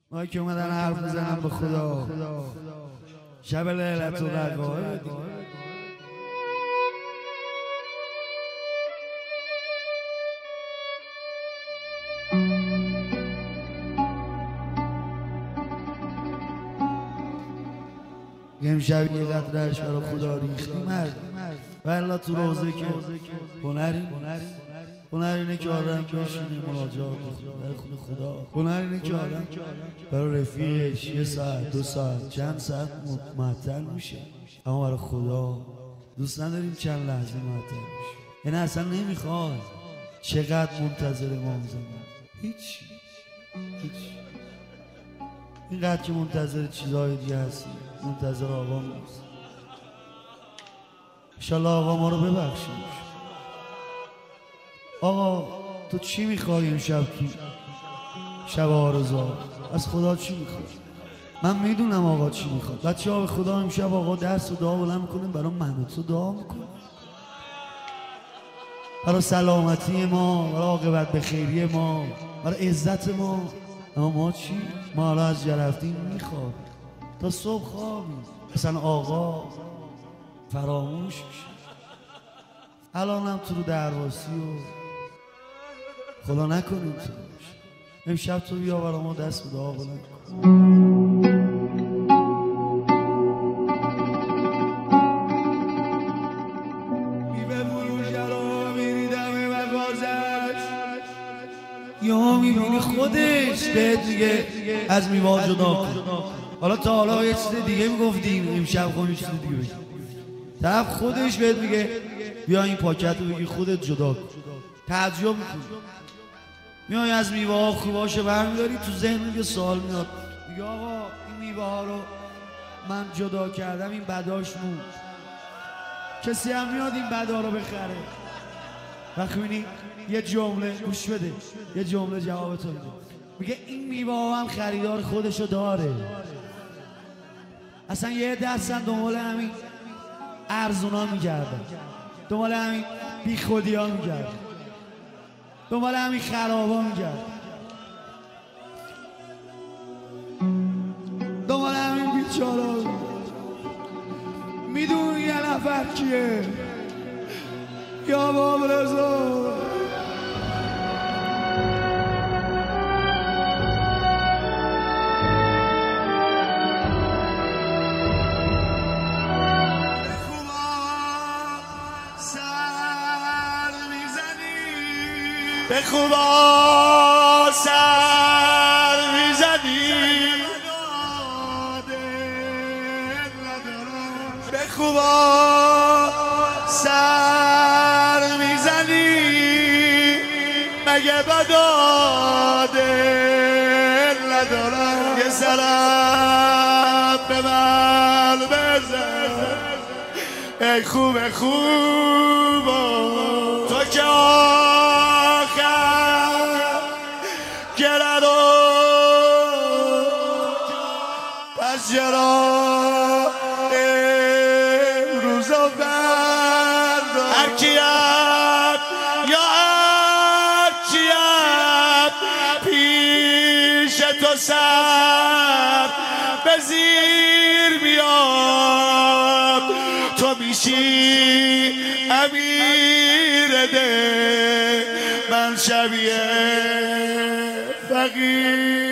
ما که اومدن حرف بزنم به خدا شب لیلت القدر امشب یه قطرهش برای خدا ریختی مرد والله تو روزه که هنر اینه که آدم بشینه مناجات برای خود خدا. هنر اینه که آدم برای رفیقش یه ساعت دو ساعت چند ساعت معطل میشه، اما برای خدا دوست نداریم چند لحظه معطل میشه. یعنی اصلا نمیخواد. چقدر منتظر ما زمان هیچ اینقدر که منتظر چیزهای دیگه هستی، منتظر آقا نیست. انشالله آقا ما رو ببخشید. آقا تو چی میخوای امشب تو شب آرزوها؟ از خدا چی میخوای؟ من میدونم آقا چی میخواد. بچه ها به خدا امشب آقا دست و دعا بلند میکنیم برای من و تو دعا میکنیم، برای سلامتی ما، برای عاقبت به خیری ما، برای عزت ما. اما ما چی؟ ما حالا از جا رفتیم میخواد تا صبح خوابیم. مثلا آقا فراموش میشه. الان هم تو رو درواسی و خدا نکنیم تو باشه. امشب تو بیا برای ما دست به دعا بلند کن. یا میبینی خودش بهت میگه از میوه جدا کن. حالا تا حالا یه چیز دیگه میگفتیم، امشب خواهیم چیز دیگه بگیم. طرف خودش بهت میگه بیا این پاکت رو بگی خودت جدا کن. تعجب میکنی. میای از میوه ها خوباشو برمیداری، تو ذهن یه سوال میاد، میگه آقا این میوه ها رو من جدا کردم، این بداش موند. کسی هم میاد این بدا رو بخره؟ وقتی میبینی یه جمله گوش بده، یه جمله جواب تو میده، میگه این میوه ها هم خریدار خودشو داره. اصلا یه دستن دنبال همین ارزونا میگردن، دنبال همین بی خودی ها میگردن، دنبال همین خرابا میگردن، دنبال همین بیچاره ها. میدونی یه نفر کیه؟ یا باب رضا. به خوبا سر میزنی، به خوبا سر میزنی، مگه بدا دل ندارم؟ یه سرم به من بزن ای خوب خوبا، تو که پس چرا امروز و فردا هر کیم یا هر چیم پیش تو سر به زیر میاد، تو میشی امیر ده، من شبیه فقیر.